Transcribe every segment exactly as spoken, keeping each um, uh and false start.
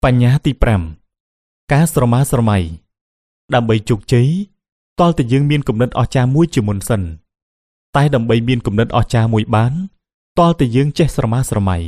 បញ្ញត្តិទីប្រាំការស្រមើស្រមៃដើម្បីជោគជ័យតលតែយើងមានគំនិតអស្ចារ្យមួយជាមុនសិនតែដើម្បីមានគំនិតអស្ចារ្យមួយបានតលតែយើងចេះស្រមើស្រមៃ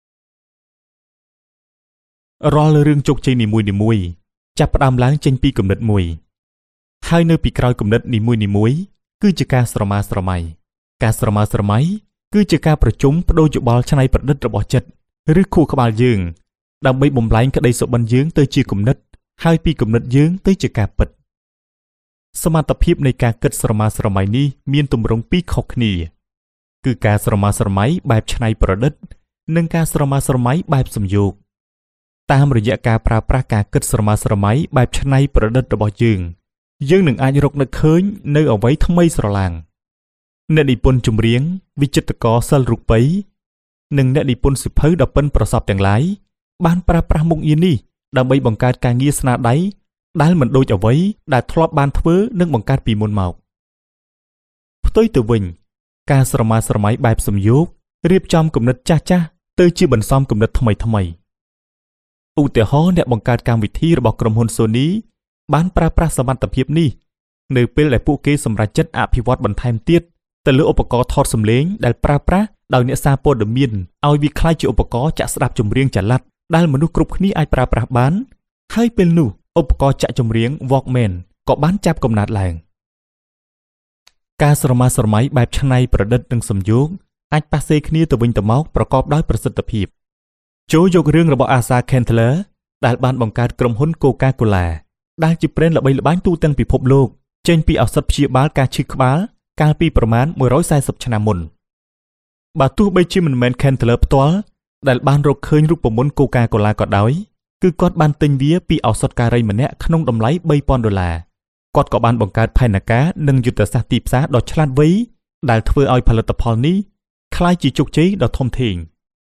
រាល់រឿងជោគជ័យនីមួយៗចាប់ផ្ដើមឡើងចេញពីគំនិតមួយហើយនៅពីក្រោយគំនិតនីមួយៗគឺជាការស្រមើស្រមៃការស្រមើស្រមៃគឺជាការប្រជុំបដូរយោបល់ច្នៃប្រឌិតរបស់ចិត្តឬខួរក្បាលយើងដើម្បីបំលែងក្តីសុបិនយើងទៅជាគំនិតហើយពីគំនិតយើងទៅជាការពិតសមត្ថភាពនៃការគិតស្រមើស្រមៃនេះមានទម្រង់ពីរខុសគ្នាគឺការស្រមើស្រមៃបែបច្នៃប្រឌិតនិងការស្រមើស្រមៃបែបសំយោគតាមរយៈការប្រើប្រាស់ការគិតស្រមើស្រមៃបែបច្នៃប្រឌិតរបស់យើងយើងនឹងអាចរកនឹកឃើញនៅអ្វីថ្មីស្រឡាងអ្នកនិពន្ធចម្រៀងវិចិត្រករសិលរូបិយនិងអ្នកនិពន្ធសិភៅដ៏ប៉ិនប្រសប់ទាំងឡាយបានប្រើប្រាស់មុខងារនេះដើម្បីបង្កើតការងារស្នាដៃដែលមិនដូចអ្វីដែលធ្លាប់បានធ្វើនិងបង្កើតពីមុនមកផ្ទុយទៅវិញការស្រមើស្រមៃបែបសំយោគរៀបចំគំនិតចាស់ចាស់ទៅជាបន្សំគំនិតថ្មីថ្មីឧទាហរណ៍អ្នកបង្កើតកម្មវិធីរបស់ក្រុមហ៊ុន Sony បានប្រើប្រាស់សមត្ថភាពនេះនៅពេលដែលពួកគេសម្រេចចិត្តអភិវឌ្ឍបន្ថែមទៀតទៅលើឧបករណ៍ថតសំឡេងដែលប្រើប្រាស់ដោយអ្នកសារព័ត៌មានឲ្យវាក្លាយជាឧបករណ៍ចាក់ស្ដាប់ចម្រៀងចល័តដែលមនុស្សគ្រប់គ្នាអាចប្រើប្រាស់បានហើយពេលនោះឧបករណ៍ចាក់ចម្រៀង Walkman ក៏បានចាប់កំណើតឡើងការស្រមើស្រមៃបែបច្នៃប្រឌិតនិងសំយោគអាចប៉ះសេគ្នាទៅវិញទៅមកប្រកបដោយប្រសិទ្ធភាពចូលយករឿងរបស់ Asa Candler ដែលបានបង្កើតក្រុមហ៊ុន Coca-Cola ដែលជាប្រេនល្បីល្បាញទូទាំងពិភពលោកចេញពីឱសថព្យាបាលការឈឺក្បាលកាលពីប្រមាណមួយរយសែសិបឆ្នាំមុនបើទោះបីជាមិនមែន Candler ផ្ទាល់ដែលបានរកឃើញរូបមន្ត Coca-Cola ក៏ដោយគឺគាត់បានទិញវាពីឱសថការីម្នាក់ក្នុងតម្លៃបីពាន់ដុល្លារគាត់ក៏បានបង្កើតផែនការនិងយុទ្ធសាស្ត្រទីផ្សារដ៏ឆ្លាតវៃដែលធ្វើឲ្យផលិតផលនេះក្លាយជាជោគជ័យដ៏ធំធេង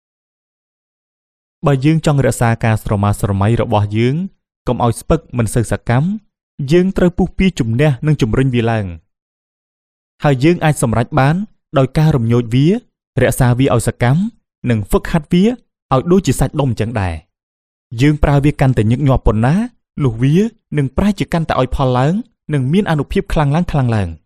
បើយើងចង់រក្សាការស្រមើស្រមៃរបស់យើងកុំឲ្យស្ពឹកមិនសូវសកម្មយើងត្រូវពុះពៀជំនះនិងជំរុញវាឡើងហើយយើងអាចសម្រេចបានដោយការរំញោចវារក្សាវាឲ្យសកម្មនិងហ្វឹកហាត់វាឲ្យដូចជាសាច់ដុំអញ្ចឹងដែរយើងប្រើវាកាន់តែញឹកញាប់ប៉ុណ្ណានោះវានឹងប្រែជាកាន់តែឲ្យផលឡើងនិងមានអានុភាពខ្លាំងឡើងខ្លាំងឡើង